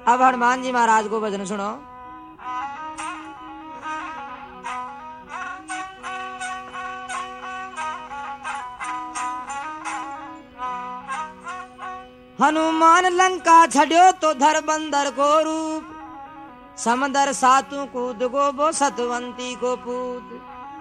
अब हनुमान जी महाराज को भजन सुनो। हनुमान लंका छड़ियो तो धर बंदर को रूप, समंदर सातु कूद गो बो सतवंती को पूत।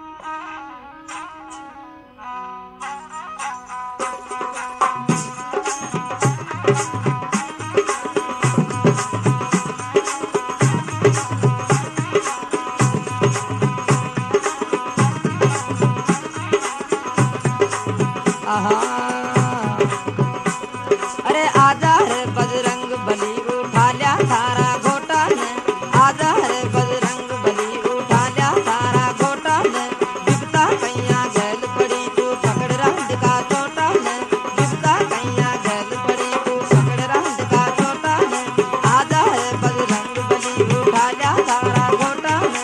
अरे आजा रे बजरंग बली उठा लिया थारा घोटा ने, आजा रे बजरंग बली उठा लिया थारा घोटा ने। बिपता कैया गैल पड़ी तू पकड़ रंग का छोटा ने, बिपता कैया गैल पड़ी तू पकड़ रंग का छोटा ने। आजा रे बजरंग बली उठा लिया थारा घोटा ने।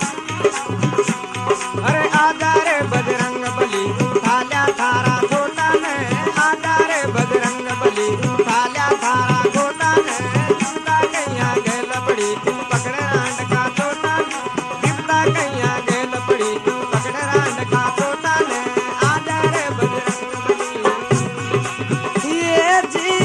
अरे आजा रे बजरंग बली उठा लिया थारा घोटा ने, आजा रे बजरंग बली उठा लिया थारा घोटा ने। बिपता कैया गैल पड़ी तू पकड़ रांड का छोटा ने, बिपता कैया गैल पड़ी तू पकड़ रांड का छोटा ने। आजा रे बजरंग बली। ये जी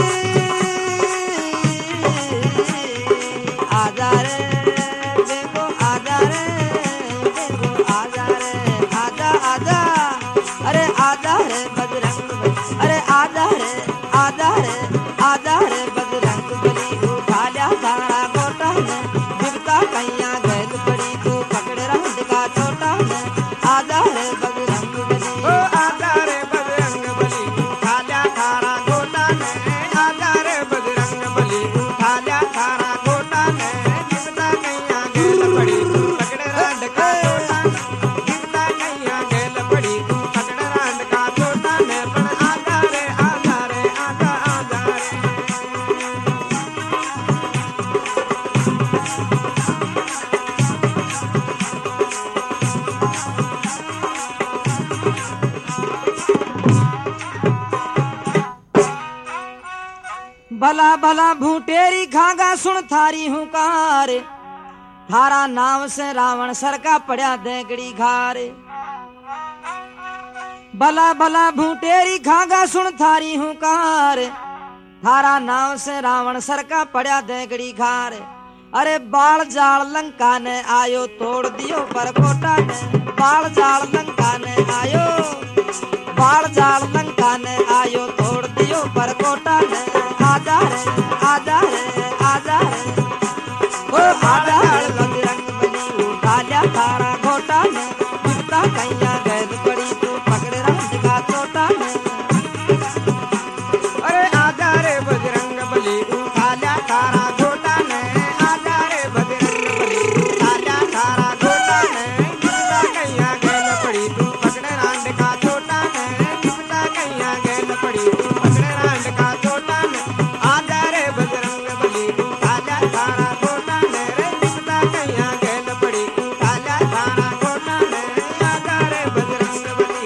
आजा रे देखो, आजा रे देखो, आजा रे आजा आजा। अरे आजा रे बजरंग बली, अरे आजा रे आजा रे आजा रे बजरंग बली उठा लिया थारा घोटा ने। बिपता कैया गैल पड़ी तू पकड़ रंग का छोटा ने। आजा रे बजरंग बली। ओ आजा रे बजरंग बली उठा लिया थारा घोटा ने, आजा रे बजरंग बली उठा लिया थारा घोटा ने। बिपता कैया गैल पड़ी तू पकड़ रांड का छोटा ने, बिपता कैया गैल पड़ी तू पकड़ रांड का छोटा ने। पण आजा रे आजा रे आजा आजा रे। भला भला भूटेरी खागा सुन थारी हुकार, थारा नाम से रावण सर का पड़ा देगड़ी घार। भला भला भूटेरी खागा सुन थारी हुकार, थारा नाम से रावण सर का पड़ा देगड़ी घार। अरे बाल जाल लंका ने आयो तोड़ दियो पर कोटा ने, बाल जाल लंका ने आयो, बाल जाल लंका ने आयो तोड़ दियो पर कोटा ने। आजा रे आजा रे आजा रे ओ आजा रे बजरंग बली उठा लिया थारा घोटा ने। बिपता कैया गैल पड़ी तू पकड़ रंग का छोटा ने। अरे आजा रे बजरंग बली उठा लिया थारा घोटा ने, आजा रे बजरंग बली उठा लिया थारा घोटा ने। बिपता कैया गैल पड़ी तू पकड़ रांड का छोटा ने, बिपता कैया गैल पड़ी तू पकड़ रांड का छोटा ने। आजा रे बजरंग बली उठा लिया थारा घोटा ने रे, बिपता कैया गैल पड़ी तू उठा लिया थारा घोटा ने। आजा रे बजरंग बली।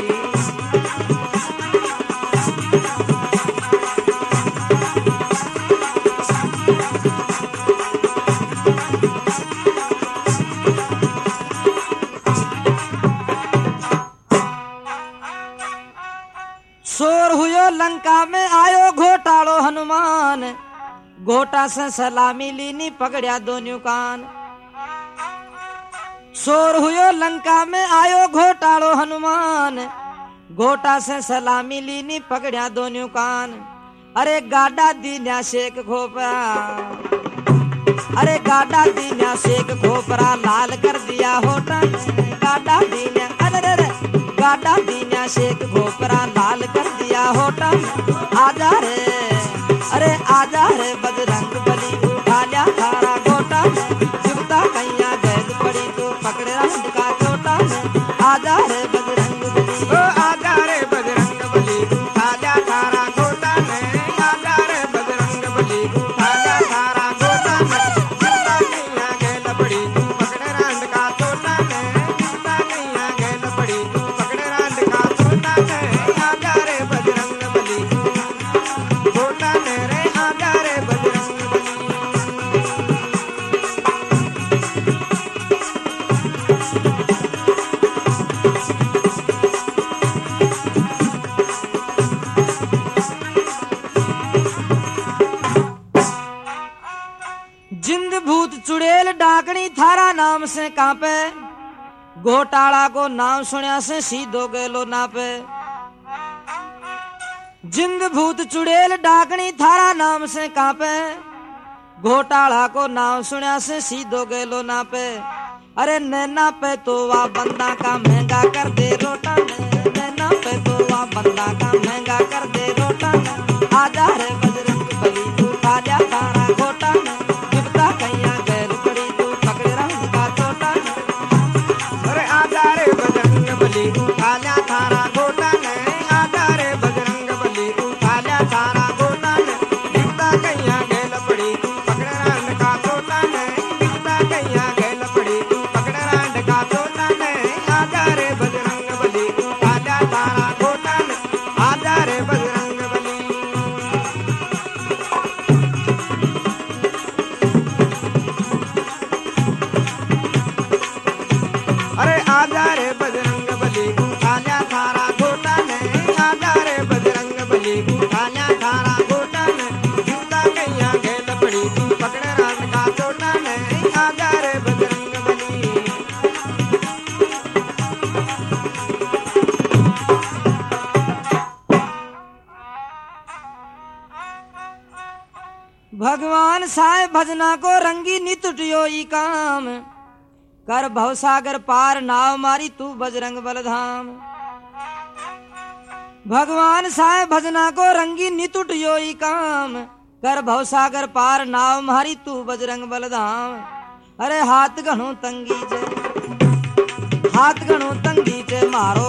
शोर हुयो लंका में आयो घोटालो हनुमान, घोटा से सलामी लीनी पकड़या दोन्यू कान। शोर हुयो लंका में आयो घोटालो हनुमान, घोटा से सलामी लीनी पकड़या दोन्यू कान। अरे गाडा दीन्या शेख खोपरा, अरे गाडा दीन्या शेख खोपरा लाल कर दिया होटा ने। गाडा दीन्या अरे रे गाडा दीन्या शेख खोपरा लाल कर दिया होटा ने। आजा रे अरे आजा रे बजरंग बली उठा लिया थारा घोटा ने। बिपता कैया गैल पड़ी तू पकड़ रंग का छोटा ने। आजा रे बजरंग बली। ओ आजा रे बजरंग बली उठा लिया थारा घोटा ने, आजा रे बजरंग बली उठा लिया थारा घोटा ने। बिपता कैया गैल पड़ी तू पकड़ रांड का छोटा ने, बिपता कैया गैल पड़ी तू पकड़ रांड का छोटा ने। आजा रे बजरंग बली घोटा ने रे, आजा रे बजरंग बली। जिंद भूत चुड़ैल डाकनी थारा नाम से कांपे, घोटाला को नाम सुनिया से सीधो गेलो नापे। जिंद भूत चुड़ैल डाकनी थारा नाम से कांपे, घोटाला को नाम सुनिया से सीधो गेलो नापे। अरे नैना पे तो वा बंदा का महंगा कर दे रोटा ने, नैना पे तो वा बंदा का महंगा कर दे रोटा ने। आजा रे बजरंग बली तू कालिया तारा घोटा ने, बिपता कैया गैल पड़ी तू पकड़ रंग का छोटा ने। अरे आजा रे बजरंग बली तू कालिया तारा घोटा ने, आजा रे बजरंग बली तू कालिया तारा घोटा ने। बिपता कैया गैल पड़ी तू पकड़ रंग का छोटा ने, बिपता कैया गैल पड़ी तू पकड़ रंग का छोटा ने। आजा रे बजरंग बली तू कालिया तारा घोटा ने, आजा रे बजरंग बली। अरे आजा रे बजरंग बली उठाल्या थारा घोटा ने, आजा रे बजरंग बली उठाल्या थारा घोटा ने। जूता कैया गैल पड़ी तू पकड़ रान का छोटा ने, आजा रे बजरंग बली। भगवान साय भजना को रंगी नितुटियो ई काम, कर भवसागर पार नाव मारी तू बजरंग बलधाम। भगवान साय भजना को रंगी नितुटियो ई काम, कर भवसागर पार नाव मारी तू बजरंग बलधाम। अरे हाथ घणो तंगी चे, हाथ घणो तंगी चे मारो,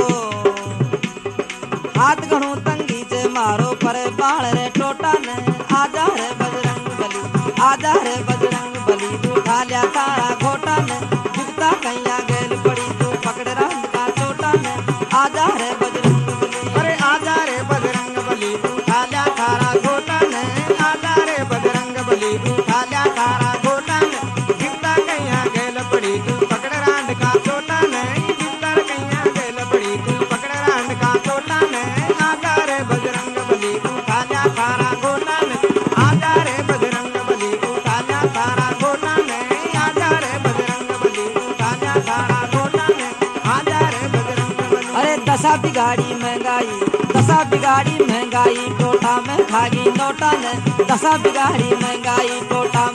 हाथ घणो तंगी चे मारो पर बाण रे टोटा ने। आजा रे बजरंग बली, आजा रे बजरंग बली तू ठाल्या तारा घोटा ने। बिपता कैया गैल पड़ी तू पकड़ रंग का छोटा ने। आजा रे बजरंग बली। अरे आजा रे बजरंग बली उठाल्या थारा घोटा ने, आजा रे बजरंग बली उठाल्या थारा घोटा ने। बिपता कैया गैल पड़ी तू पकड़ रांड का छोटा ने, बिपता कैया गैल पड़ी तू पकड़ रांड का छोटा ने। आजा रे बजरंग बली उठाल्या थारा घोटा ने, आजा रे बजरंग बली उठाल्या थारा घोटा ने। आजा रे बजरंग बली उठाल्या थारा घोटा ने, आजा रे बजरंग बली। अरे दशा बिगाड़ी महंगाई, दशा बिगाड़ी महंगाई, टोटा में खागी नोटा ने। दशा बिगाड़ी महंगाई, टोटा